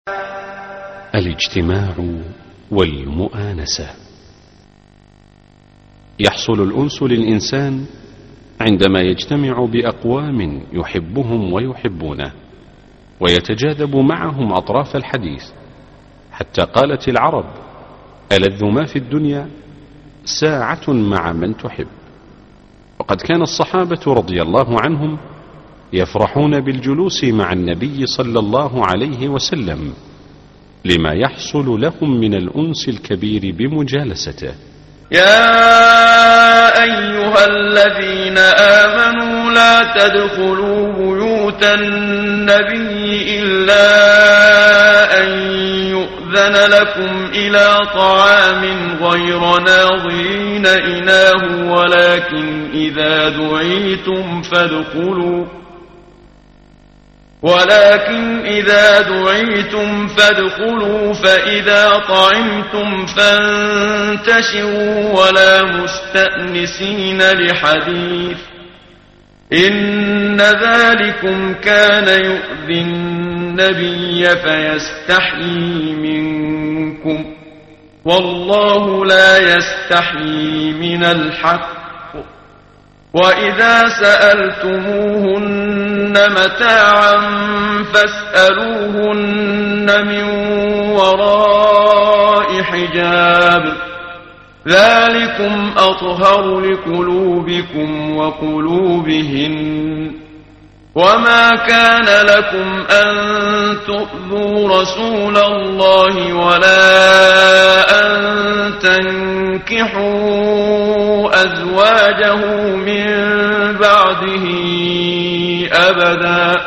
الاجتماع والمؤانسة. يحصل الأنس للإنسان عندما يجتمع بأقوام يحبهم ويحبونه ويتجاذب معهم أطراف الحديث، حتى قالت العرب: ألذ ما في الدنيا ساعة مع من تحب. وقد كان الصحابة رضي الله عنهم يفرحون بالجلوس مع النبي صلى الله عليه وسلم لما يحصل لهم من الأنس الكبير بمجالسته. يا أيها الذين آمنوا لا تدخلوا بيوت النبي إلا أن يؤذن لكم إلى طعام غير ناظرين إناه ولكن إذا دعيتم فادخلوا فإذا طعمتم فانتشروا ولا مستأنسين لحديث إن ذلكم كان يؤذي النبي فيستحيي منكم والله لا يستحيي من الحق. وإذا سألتموهن متاعا فاسألوهن من وراء حجاب ذلكم أطهر لقلوبكم وقلوبهن. وما كان لكم أن تؤذوا رسول الله ولا أن تنكحوا أزواجه من بعده أبدا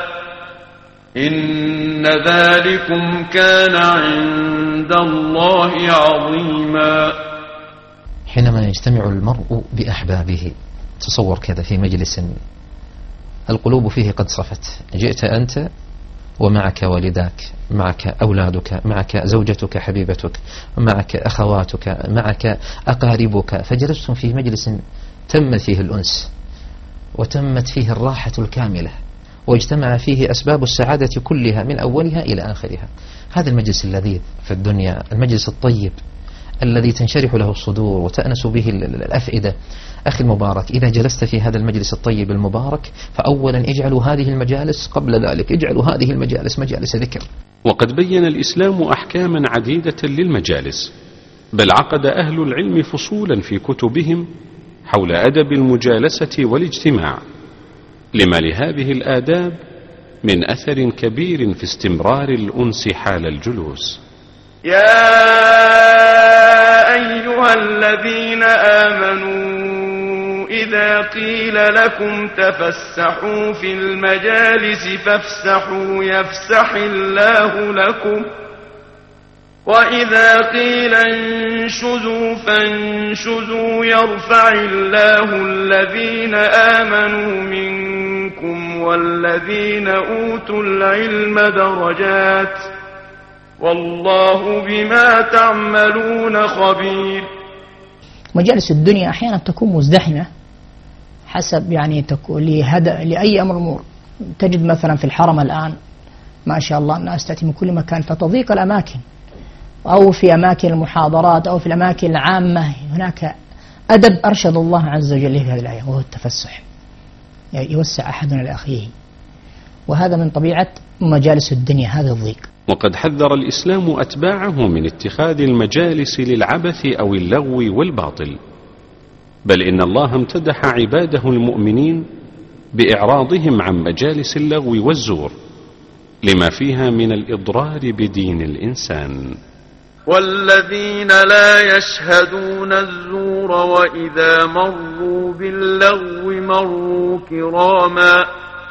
إن ذلكم كان عند الله عظيما. حينما يجتمع المرء بأحبابه، تصور كذا في مجلس القلوب فيه قد صفت، جئت أنت ومعك والداك، معك أولادك، معك زوجتك حبيبتك، معك أخواتك، معك أقاربك، فجلستم في مجلس تم فيه الأنس وتمت فيه الراحة الكاملة واجتمع فيه أسباب السعادة كلها من أولها إلى آخرها. هذا المجلس اللذيذ في الدنيا، المجلس الطيب الذي تنشرح له الصدور وتأنس به الأفئدة. أخي المبارك، إذا جلست في هذا المجلس الطيب المبارك فأولا اجعلوا هذه المجالس، قبل ذلك اجعلوا هذه المجالس مجالس ذكر. وقد بين الإسلام أحكاما عديدة للمجالس، بل عقد أهل العلم فصولا في كتبهم حول أدب المجالسة والاجتماع، لما لهذه الآداب من أثر كبير في استمرار الأنس حال الجلوس. يا أيها الذين آمنوا إذا قيل لكم تفسحوا في المجالس فافسحوا يفسح الله لكم وإذا قيل انشزوا فانشزوا يرفع الله الذين آمنوا منكم والذين أوتوا العلم درجات والله بما تعملون خبير. مجالس الدنيا أحيانا تكون مزدحمة حسب لأي أمر. تجد مثلا في الحرم الآن ما شاء الله الناس تأتي من كل مكان فتضيق الأماكن، أو في أماكن المحاضرات أو في الأماكن العامة. هناك أدب أرشد الله عز وجل في هذه الآية وهو التفسح، يوسع أحدنا لأخيه، وهذا من طبيعة مجالس الدنيا، هذا الضيق. وقد حذر الإسلام أتباعه من اتخاذ المجالس للعبث أو اللغو والباطل، بل إن الله امتدح عباده المؤمنين بإعراضهم عن مجالس اللغو والزور لما فيها من الإضرار بدين الإنسان. والذين لا يشهدون الزور وإذا مروا باللغو مروا كراما.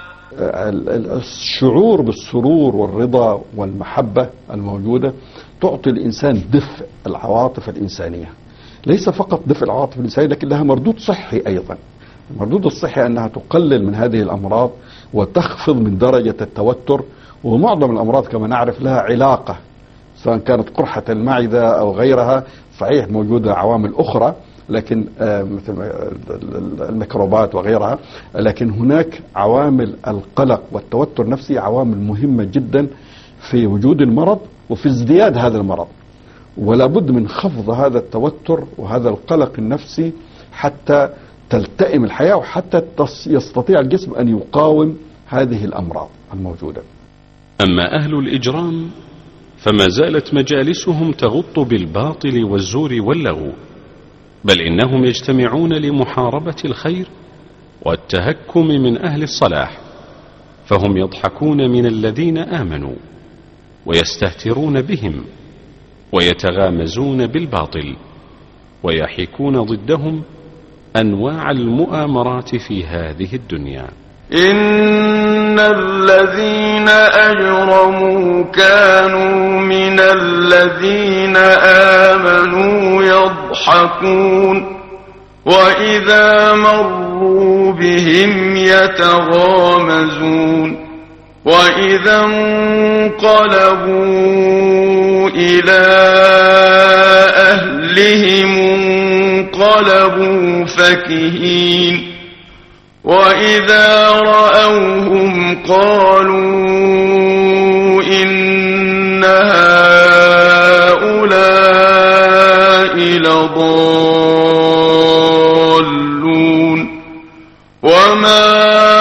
الشعور بالسرور والرضا والمحبة الموجودة تعطي الإنسان دفء العواطف الإنسانية، ليس فقط دفء العواطف الإنسانية لكن لها مردود صحي أيضا. المردود الصحي أنها تقلل من هذه الأمراض وتخفض من درجة التوتر، ومعظم الأمراض كما نعرف لها علاقة، سواء كانت قرحة المعدة أو غيرها. صحيح موجودة عوامل أخرى لكن مثل الميكروبات وغيرها، لكن هناك عوامل القلق والتوتر النفسي عوامل مهمة جدا في وجود المرض وفي ازدياد هذا المرض، ولا بد من خفض هذا التوتر وهذا القلق النفسي حتى تلتئم الحياة وحتى يستطيع الجسم أن يقاوم هذه الأمراض الموجودة. أما أهل الإجرام فما زالت مجالسهم تغط بالباطل والزور واللغو، بل إنهم يجتمعون لمحاربة الخير والتهكم من أهل الصلاح، فهم يضحكون من الذين آمنوا ويستهترون بهم ويتغامزون بالباطل ويحيكون ضدهم أنواع المؤامرات في هذه الدنيا. إن الذين أجرموا كانوا من الذين آمنوا يضحكون وإذا مروا بهم يتغامزون وإذا انقلبوا إلى أهلهم انقلبوا فكهين وإذا رأوهم قالوا إن هؤلاء لضالون وما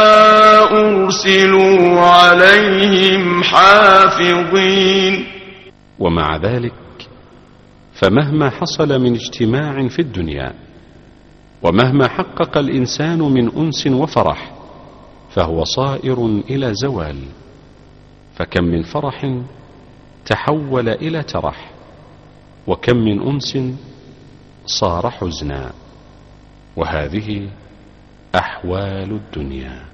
أرسلوا عليهم حافظين. ومع ذلك فمهما حصل من اجتماع في الدنيا ومهما حقق الإنسان من أنس وفرح فهو صائر إلى زوال، فكم من فرح تحول إلى ترح، وكم من أنس صار حزنا، وهذه أحوال الدنيا.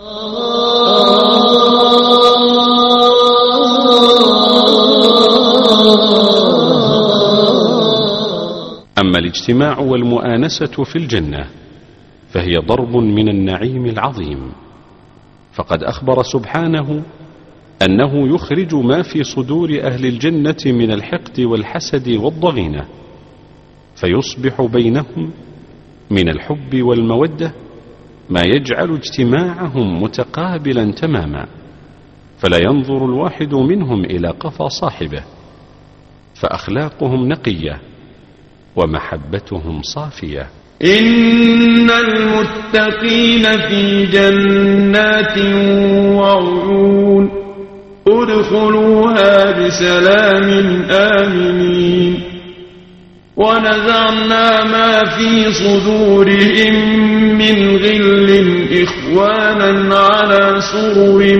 أما الاجتماع والمؤانسة في الجنة فهي ضرب من النعيم العظيم، فقد أخبر سبحانه أنه يخرج ما في صدور أهل الجنة من الحقد والحسد والضغينة، فيصبح بينهم من الحب والمودة ما يجعل اجتماعهم متقابلا تماما، فلا ينظر الواحد منهم إلى قفا صاحبه، فأخلاقهم نقية ومحبتهم صافية. إن المتقين في جنات وعيون ادخلوها بسلام آمنين ونزعنا ما في صدورهم من غل إخوانا على سرر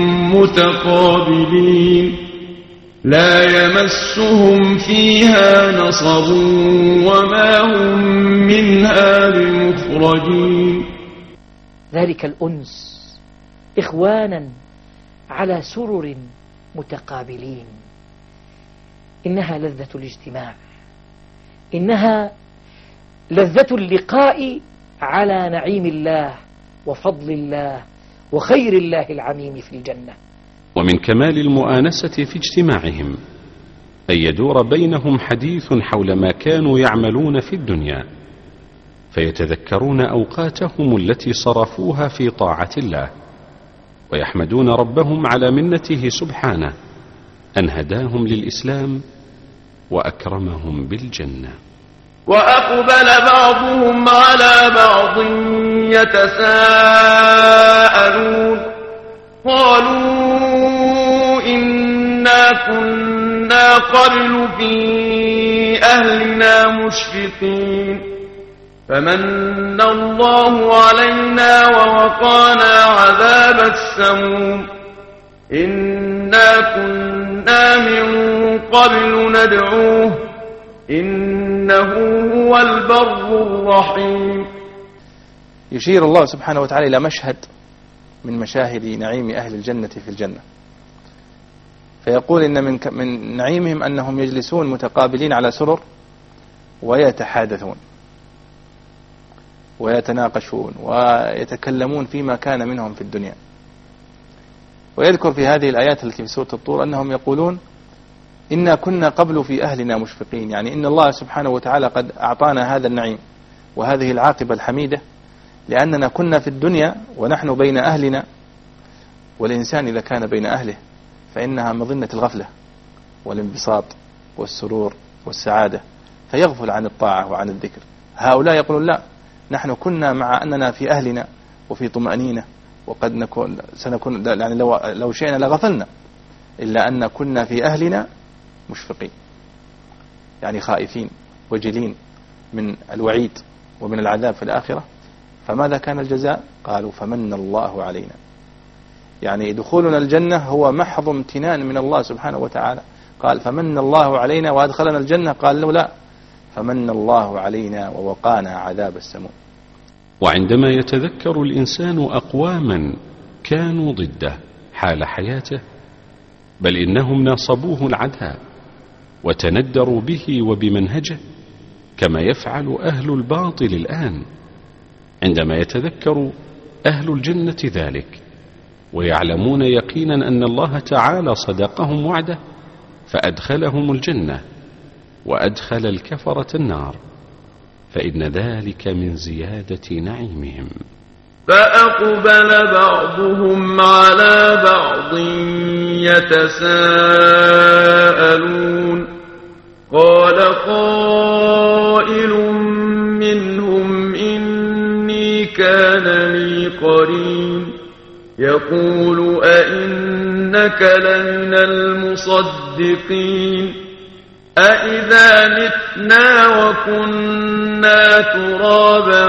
متقابلين لا يمسهم فيها نصب وما هم منها بمخرجين. ذلك الأنس إخوانا على سرر متقابلين، إنها لذة الاجتماع، إنها لذة اللقاء على نعيم الله وفضل الله وخير الله العميم في الجنة. ومن كمال المؤانسة في اجتماعهم أن يدور بينهم حديث حول ما كانوا يعملون في الدنيا، فيتذكرون أوقاتهم التي صرفوها في طاعة الله، ويحمدون ربهم على منته سبحانه أن هداهم للإسلام وأكرمهم بالجنة. وأقبل بعضهم على بعض يتساءلون قالوا إنا كنا قبل في أهلنا مشفقين فمن الله علينا ووقانا عذاب السموم إنا كنا من قبل ندعوه إنه هو البر الرحيم. يشير الله سبحانه وتعالى إلى مشهد من مشاهد نعيم أهل الجنة في الجنة، فيقول إن من نعيمهم أنهم يجلسون متقابلين على سرر ويتحادثون ويتناقشون ويتكلمون فيما كان منهم في الدنيا. ويذكر في هذه الآيات التي في سورة الطور أنهم يقولون إنا كنا قبل في أهلنا مشفقين، يعني إن الله سبحانه وتعالى قد أعطانا هذا النعيم وهذه العاقبة الحميدة لأننا كنا في الدنيا ونحن بين أهلنا، والإنسان إذا كان بين أهله فإنها مظنة الغفلة والانبساط والسرور والسعادة، فيغفل عن الطاعة وعن الذكر. هؤلاء يقولون لا، نحن كنا مع أننا في أهلنا وفي طمأنينة، وقد سنكون يعني لو شئنا لغفلنا، إلا أن كنا في أهلنا مشفقين، يعني خائفين وجلين من الوعيد ومن العذاب في الآخرة. فماذا كان الجزاء؟ قالوا فمن الله علينا، يعني دخولنا الجنة هو محض امتنان من الله سبحانه وتعالى. قال فمن الله علينا وأدخلنا الجنة، قال له لا، فمن الله علينا ووقانا عذاب السموم. وعندما يتذكر الإنسان أقواما كانوا ضده حال حياته، بل إنهم ناصبوه العذاب وتندروا به وبمنهجه كما يفعل أهل الباطل الآن، عندما يتذكر أهل الجنة ذلك ويعلمون يقينا أن الله تعالى صدقهم وعده فأدخلهم الجنة وأدخل الكفرة النار، فإن ذلك من زيادة نعيمهم. فأقبل بعضهم على بعض يتساءلون قال قائل منهم إني كان لي قرين يقول أئنك لمن المصدقين أئذا متنا وكنا ترابا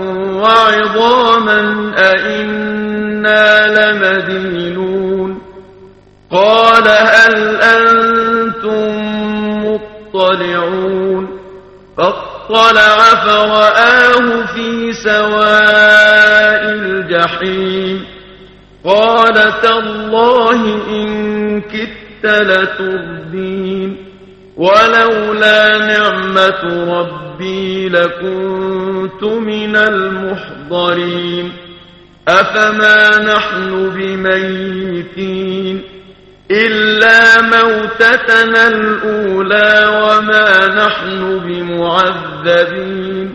وعظاما أئنا لمدينون قال هل أنتم مطلعون فاطلع فرآه في سواء الجحيم قال تالله إن كدت لتردين ولولا نعمة ربي لكنت من المحضرين أفما نحن بميتين إلا موتتنا الأولى وما نحن بمعذبين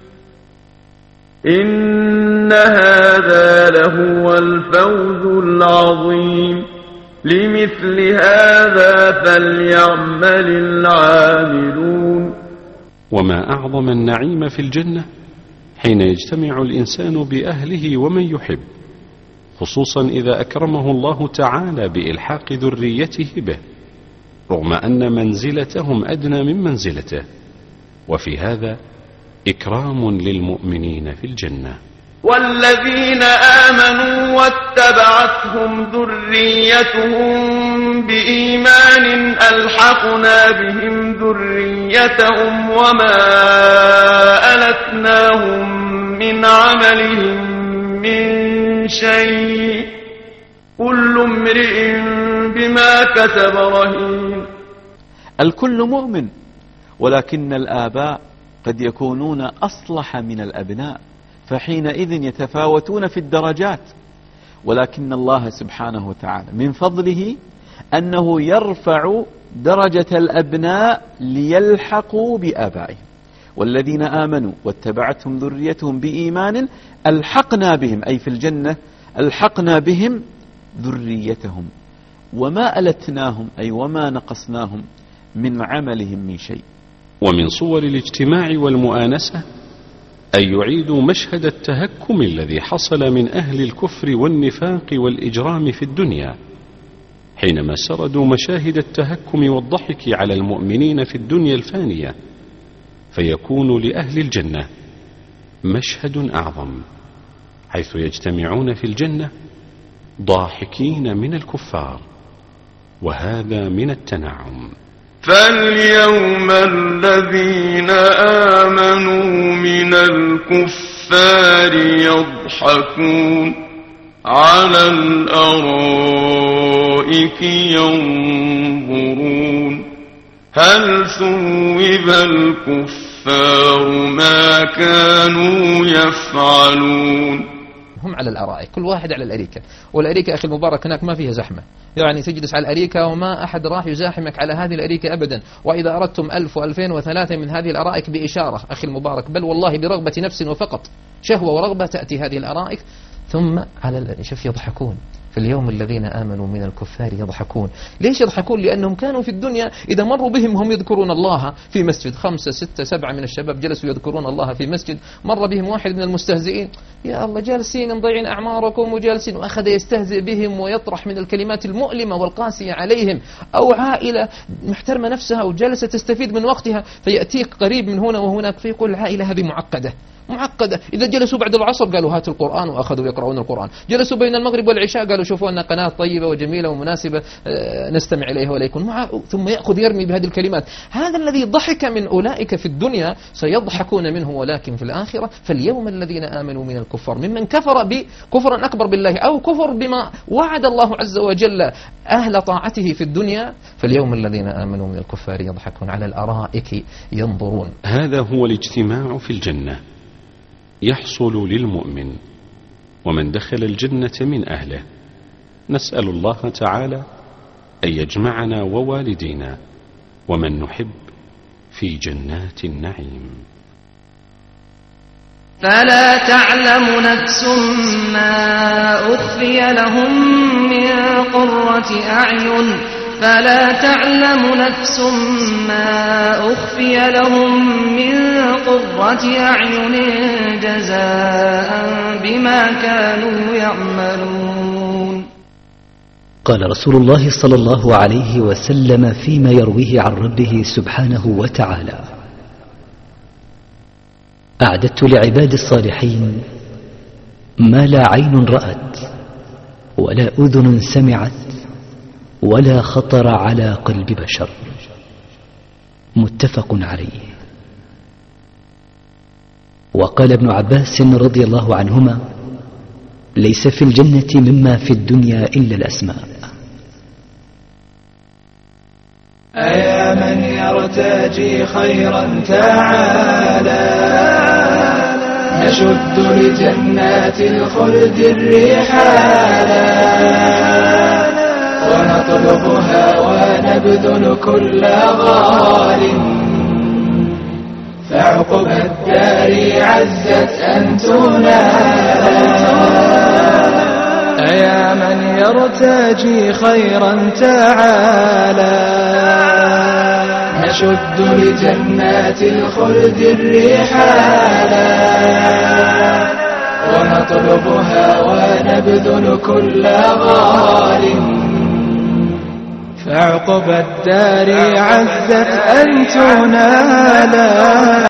إن هذا لهو الفوز العظيم لمثل هذا فليعمل العاملون. وما أعظم النعيم في الجنة حين يجتمع الإنسان بأهله ومن يحب، خصوصا إذا أكرمه الله تعالى بإلحاق ذريته به، رغم أن منزلتهم أدنى من منزلته، وفي هذا إكرام للمؤمنين في الجنة. والذين آمنوا واتبعتهم ذريتهم بإيمان ألحقنا بهم ذريتهم وما ألتناهم من عملهم من شيء كل امرئ بما كسب رهين. الكل مؤمن، ولكن الآباء قد يكونون أصلح من الأبناء، فحينئذ يتفاوتون في الدرجات، ولكن الله سبحانه وتعالى من فضله أنه يرفع درجة الأبناء ليلحقوا بآبائهم. والذين آمنوا واتبعتهم ذريتهم بإيمان ألحقنا بهم، أي في الجنة ألحقنا بهم ذريتهم وما ألتناهم، أي وما نقصناهم من عملهم من شيء. ومن صور الاجتماع والمؤانسة أن يعيدوا مشهد التهكم الذي حصل من أهل الكفر والنفاق والإجرام في الدنيا، حينما سردوا مشاهد التهكم والضحك على المؤمنين في الدنيا الفانية، فيكون لأهل الجنة مشهد أعظم، حيث يجتمعون في الجنة ضاحكين من الكفار، وهذا من التنعم. فاليوم الذين آمنوا من الكفار يضحكون على الأرائك ينظرون هل ثوب الكفار ما كانوا يفعلون. هم على الأرائك، كل واحد على الأريكة، والأريكة أخي المبارك هناك ما فيها زحمة، يعني تجلس على الأريكة وما أحد راح يزاحمك على هذه الأريكة أبدا. وإذا أردتم 1000 و2000 و3 من هذه الأرائك بإشارة أخي المبارك، بل والله برغبة نفس وفقط، شهوة ورغبة تأتي هذه الأرائك، ثم على شوف يضحكون فاليوم الذين آمنوا من الكفار يضحكون. ليش يضحكون؟ لأنهم كانوا في الدنيا إذا مروا بهم هم يذكرون الله في مسجد، 5 6 7 من الشباب جلسوا يذكرون الله في مسجد، مر بهم واحد من المستهزئين، يا الله جالسين مضيعين أعماركم وجالسين، وأخذ يستهزئ بهم ويطرح من الكلمات المؤلمة والقاسية عليهم. أو عائلة محترمة نفسها وجالسة تستفيد من وقتها، فيأتيك قريب من هنا وهناك فيقول العائلة هذه معقدة. إذا جلسوا بعد العصر قالوا هات القرآن وأخذوا يقرؤون القرآن، جلسوا بين المغرب والعشاء قالوا شوفوا أن قناة طيبة وجميلة ومناسبة نستمع إليها وليكن معه، ثم يأخذ يرمي بهذه الكلمات. هذا الذي ضحك من أولئك في الدنيا سيضحكون منه ولكن في الآخرة. فاليوم الذين آمنوا من الكفار ممن كفر بكفرا أكبر بالله أو كفر بما وعد الله عز وجل أهل طاعته في الدنيا، فاليوم الذين آمنوا من الكفار يضحكون على الأرائك ينظرون. هذا هو الاجتماع في الجنة يحصل للمؤمن ومن دخل الجنة من أهله. نسأل الله تعالى أن يجمعنا ووالدينا ومن نحب في جنات النعيم. فلا تعلم نفس ما أخفي لهم من قرة أعين فلا تعلم نفس ما أخفي لهم من قرة أعين جزاء بما كانوا يعملون. قال رسول الله صلى الله عليه وسلم فيما يرويه عن ربه سبحانه وتعالى: أعددت لعباد الصالحين ما لا عين رأت ولا أذن سمعت ولا خطر على قلب بشر. متفق عليه. وقال ابن عباس رضي الله عنهما: ليس في الجنة مما في الدنيا إلا الأسماء. أيا من يرتجي خيرا تعالى نشد لجنات الخلد الرحالا ونطلبها ونبذل كل غال فعقب الدار عزت أن تنال. أيا من يرتجي خيرا تعالى نشد لجنات الخلد الرحالا ونطلبها ونبذل كل غال فعقب الدار عزت أن تنالا.